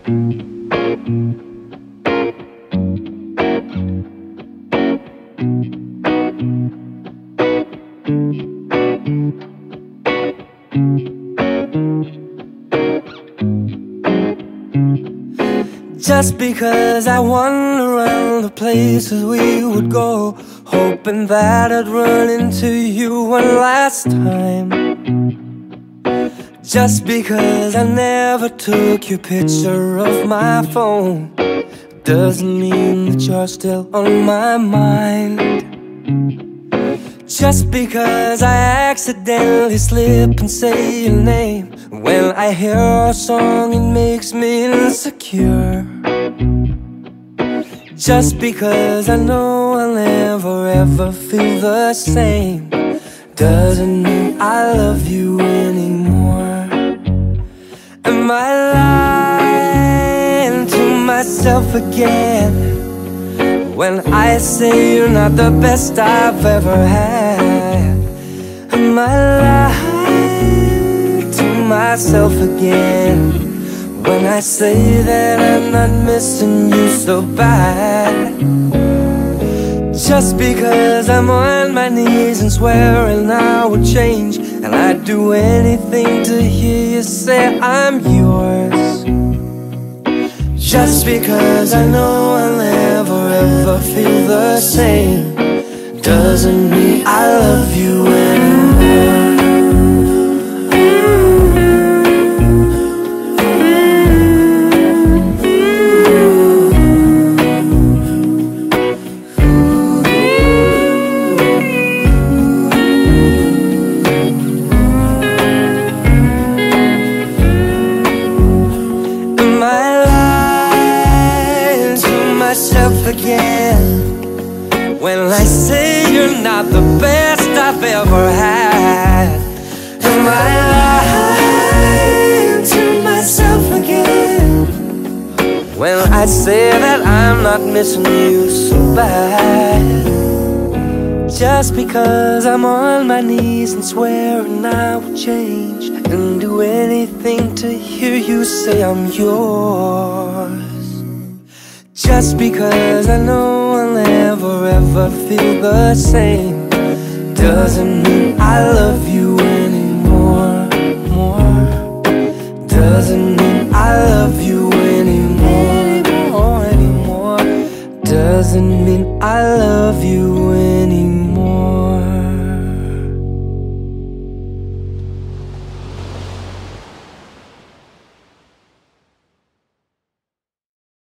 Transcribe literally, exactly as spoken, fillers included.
Just because I wander around the places we would go, hoping that I'd run into you one last time. Just because I never took your picture of my phone doesn't mean that you're still on my mind. Just because I accidentally slip and say your name when I hear a song, it makes me insecure. Just because I know I'll never ever feel the same doesn't mean I love you anymore. Am I lying to myself again when I say you're not the best I've ever had? Am I lying to myself again when I say that I'm not missing you so bad? Just because I'm on my knees and swearing I would change, and I'd do anything to hear you say I'm yours. Just because I know I'll never ever feel the same doesn't mean I love you anymore. Again when I say you're not the best I've ever had? Am I lying to myself again when I say that I'm not missing you so bad? Just because I'm on my knees and swearing I will change and do anything to hear you say I'm yours. Just because I know I'll never ever feel the same doesn't mean I love you anymore. More. Doesn't mean I love you anymore. Anymore. Doesn't mean I love you anymore.